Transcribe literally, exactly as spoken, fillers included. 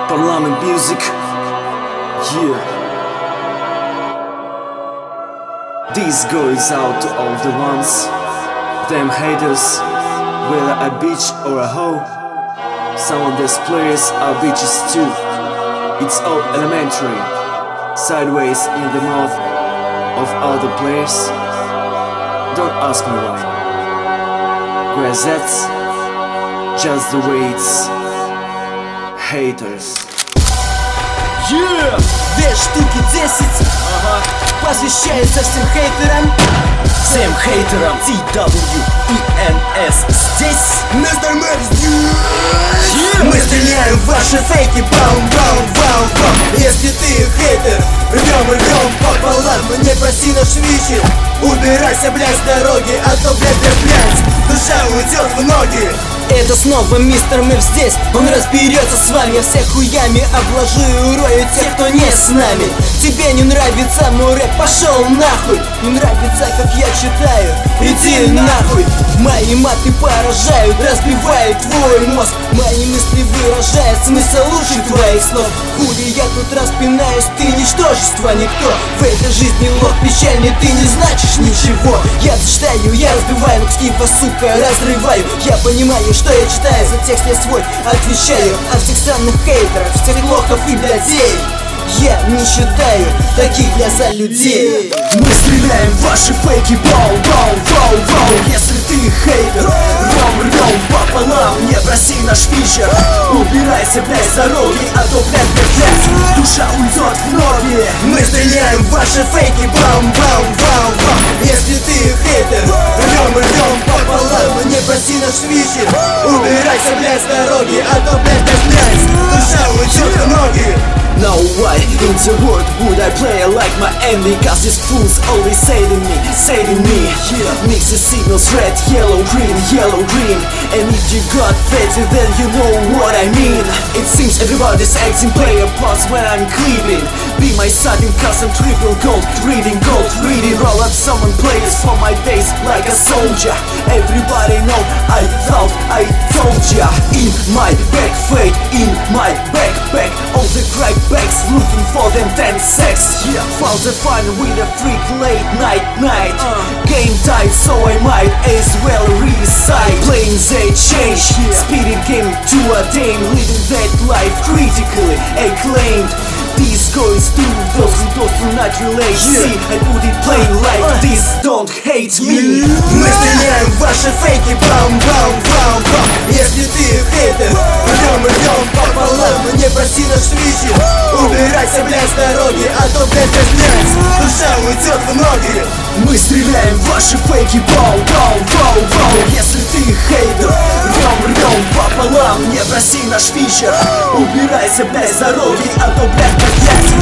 Parliament music, yeah. This goes out to all the ones, them haters, whether a bitch or a hoe. Some of these players are bitches too. It's all elementary, sideways in the mouth of other players. Don't ask me why, cause that's just the way it's. Haters. Yeah! Две штуки десять, ага. Посвящается всем хейтерам. Всем хейтерам Ти Дабл Ю И Эн Эс здесь. мистер Мэкс здесь. Yeah! Мы стреляем в ваши фейки, бам, бам, бам, бам. Если ты хейтер, рвем, рвем пополам. Не проси наш вечер, убирайся, блядь, с дороги. А то, блядь, блядь, блядь, душа уйдет в ноги. Это снова мистер Мэкс здесь. Он разберется с вами, я всех хуями обложу и урою тех, кто не с нами. Тебе не нравится мой рэп, пошел нахуй. Не нравится, как я читаю, иди нахуй. Мои маты поражают, разбивают твой мозг. Мои мысли выражают смысл лучших твоих слов. Хули я тут распинаюсь, ты ничтожество, никто. В этой жизни лох печальный, ты не значишь ничего. Я читаю, я разбиваю, скифа, сука, разрываю. Я понимаю, что я читаю, за текст я свой отвечаю. От всех странных хейтеров, всех лохов и блядей я не считаю таких я за людей. Мы стреляем в ваши фейки, бау, бау, бау, бау. Если ты хейтер, рвем, рвем пополам. Не проси наш фичер, убирайся, блядь, с дороги. А то, блядь, блядь, блядь, душа уйдет в ноги. Мы стреляем в ваши фейки, бам, бам, бам, бам. Если ты хейтер, рвем, рвем пополам. Не проси наш фичер, убирайся, блядь, с дороги. А то, блядь, блядь, блядь, душа уйдет в ноги. Now why in the world would I play like my enemy? Cause these fools always say to me, say to me, yeah. Mix the signals red, yellow, green, yellow, green. And if you got fatty then you know what I mean. It seems everybody's acting player parts when I'm clipping. Be my starting custom triple gold, reading gold, reading. Roll up someone plays for my days like a soldier. Everybody know I thought I told ya. In my back fade, in my backpack, all the crack bags looking for them ten sex. Yeah, found the fun with a freak late night night. uh. Game tight, so I might as well recite. Playing they change, yeah. Speeding game to a dame, living that life critically acclaimed. This goes to those who do not relate. Yeah. See, I put it plain like uh. this, don't hate me. Мы стреляем в ваши фейки, бам, бам, бам, бам. Если ты хейтер, рвем, рвем пополам. Не проси наш вечер, убирайся, блядь, с дороги. А то, блядь, блядь, блядь, душа уйдет в ноги. Мы стреляем в ваши фейки, бау, бау, бау, бау. Если ты хейтер, рвем, рвем пополам. Не проси наш фичер, убирайся, блядь, с дороги. А то, блядь, блядь, блядь,